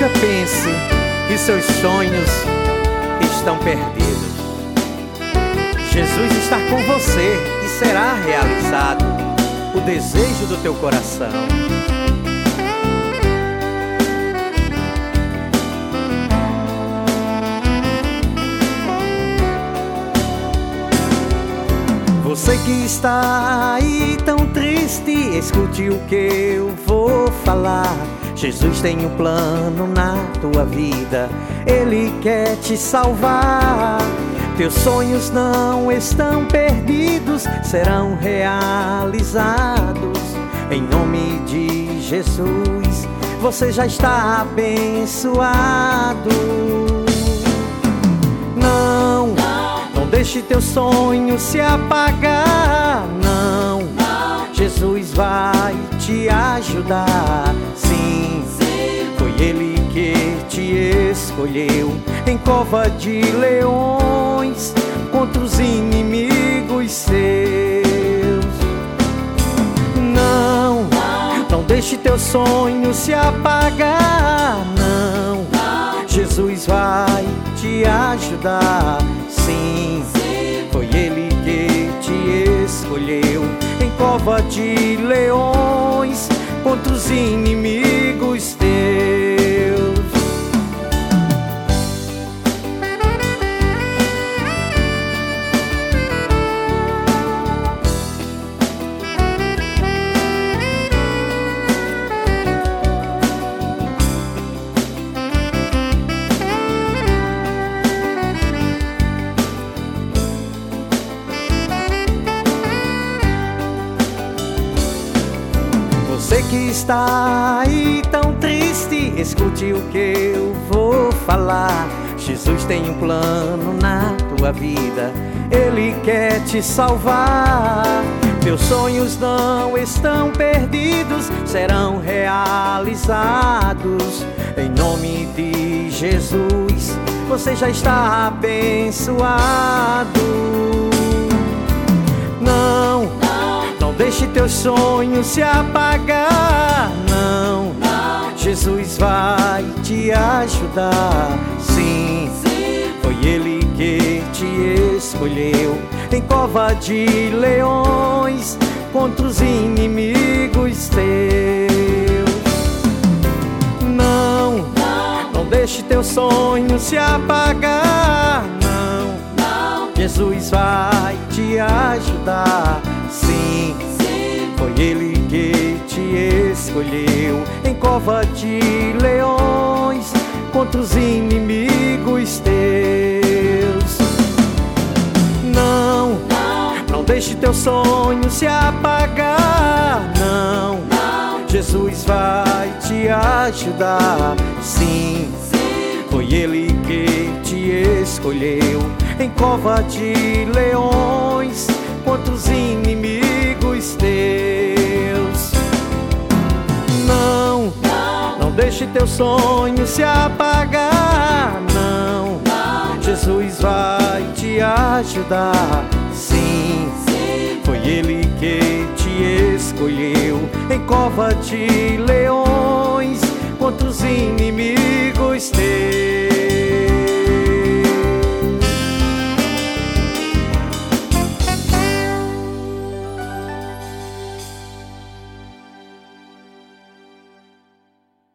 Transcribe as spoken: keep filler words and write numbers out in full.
pense que seus sonhos estão perdidos. Jesus está com você e será realizado o desejo do teu coração. Você que está aí tão triste, escute o que eu vou falar. Jesus tem um plano na tua vida, Ele quer te salvar. Teus sonhos não estão perdidos, serão realizados. Em nome de Jesus, você já está abençoado. Não, não, não deixe teu sonho se apagar. Não, não, Jesus vai te ajudar. Sim, sim, foi Ele que te escolheu em cova de leões contra os inimigos seus. Não, não, não deixe teu sonho se apagar. Não, não, Jesus vai te ajudar. Sim, sim, foi Ele que te escolheu em cova de leões contra os inimigos teus. Você que está aí tão triste, escute o que eu vou falar. Jesus tem um plano na tua vida, Ele quer te salvar. Teus sonhos não estão perdidos, serão realizados. Em nome de Jesus, você já está abençoado. Não, não deixe teus sonhos se apagar. Não, não, Jesus vai te ajudar. Sim, sim, foi Ele que te escolheu em cova de leões contra os inimigos teus. Não, não, não deixe teu sonho se apagar. Não, não, Jesus vai te ajudar. Sim, sim, foi Ele que te escolheu em cova de leões contra os inimigos teus. Não, não, não deixe teu sonho se apagar. Não, não, Jesus vai te ajudar. Sim, sim, foi Ele que te escolheu em cova de leões contra os inimigos teus. Não, não, não deixe teu sonho se apagar. Não, não, Jesus vai te ajudar. Sim, sim, foi Ele que te escolheu em cova de leões